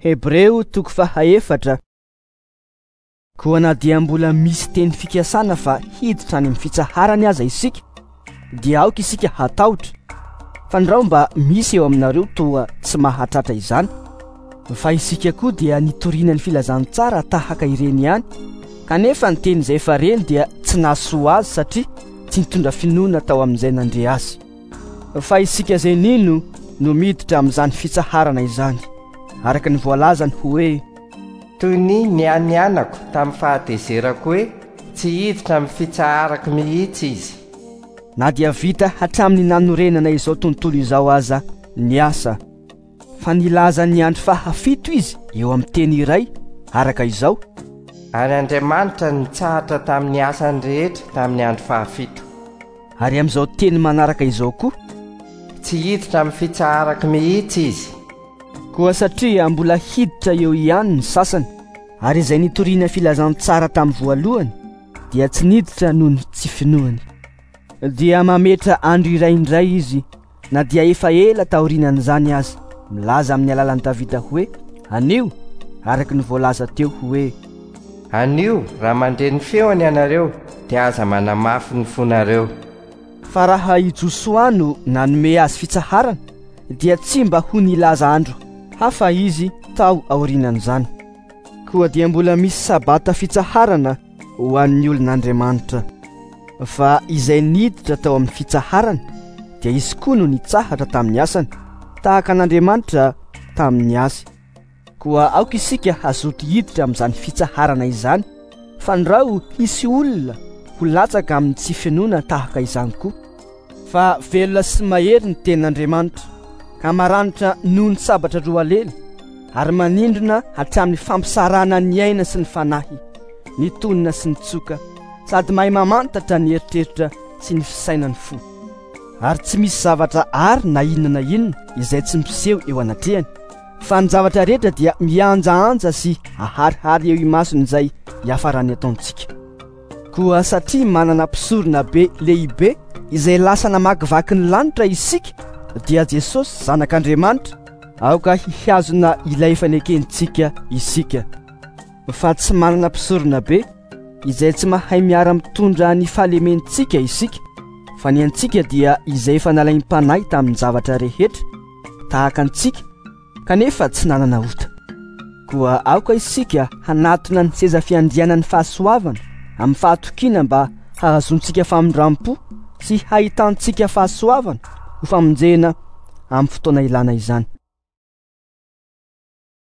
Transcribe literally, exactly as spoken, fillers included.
Hebreo toko fahaefatra. Koa na dia mbola misy teny fikasana fa hiditra any amin'ny fitsaharany aza isika, dia aoka isika hatahotra. Fandrao mba misy eo aminareo toa tsy mahatratra izany. Fa isika koa dia nitoriana ny filazantsara tahaka ireny ihany, kanefa ny teny izay efa reny dia tsy nahasoa azy satria tsy nitondra finoana tao amin'izay nandre azy. Fa isika izay nino no miditra amin'izany fitsaharana izany, araka ny voalazany hoe toy ny nianianako tamin'ny fahatezerako hoe tsy hiditra amin'ny fitsaharako mihitsy izy. Na dia vita hatramin'ny nanorenana izao tontolo izao aza ny asa, fa nilaza ny andro fahafito izy eo amin'ny teny iray araka izao: ary Andriamanitra nitsahatra tamin'ny asany rehetra tamin'ny andro fahafito. Ary amin'izao teny manaraka izao koa: tsy hiditra amin'ny fitsaharako mihitsy izy. Koa satria mbola hiditra eo ihany ny sasany, ary izay nitoriana filazantsara tamin'ny voalohany dia tsy niditra noho ny tsy finoany. Dia mametra andro iraindray izy, na dia efa ela taorinan'izany aza, milaza amin'ny alalan'i Davida hoe anio, araka ny voalaza teo hoe anio raha mandre ny feony ianareo dia aza manamafy ny fonareo. Fa raha i Josoano nanome azy fitsaharana dia tsy mba ho nilaza andro hafa izy tao aorinan'izany. Koa dia mbola misy sabata fitsaharana ho an'ny olon'Andriamanitra. Fa izay niditra tao amin'ny fitsaharana dia izy koa no nitsahatra tamin'ny asany, tahaka an'Andriamanitra tamin'ny azy. Koa aoka isika hazoto hiditra amin'izany fitsaharana izany, fa ndrao hisy olona ho latsaka amin'ny tsy finoana tahaka izany koa. Fa velona sy mahery ny tenin'Andriamanitra, ka maranitra noho ny sabatra roa alely, ary manindrona hatramin'ny fampisarana ny aina sy ny fanahy, ny tonina sy ny tsoka, sady mahay mamantatra ny eritreritra sy ny fisainany fo. Ary tsy misy zavatra ary na inona na inona izay tsy miseho eo anatrehany, fa ny zavatra rehetra dia mianjaanja sy aharihary eo imasony izay hiafarany ataontsika. Koa satria manana mpisorona be lehibe izay lasa namakivaky ny lanitra isika, dia Jesosy zanak'Andriamanitra aoka hiazona ilay fanekentsika isika. Fa tsy manana mpisorona be izay tsy mahay miara-mitondra ny fahalementsika isika, fa ny antsika dia izay efa nalainy mpanay tamin'ny zavatra rehetra tahaka antsika, kanefa tsy nanana ota. Koa aoka isika hanatona ny seza fiandrianan'ny fahasoavana amin'ny fahatokiana mba hahazontsika famindrampo sy hahitantsika fahasoavana ho famonjena amin'ny fotoana ilana izany.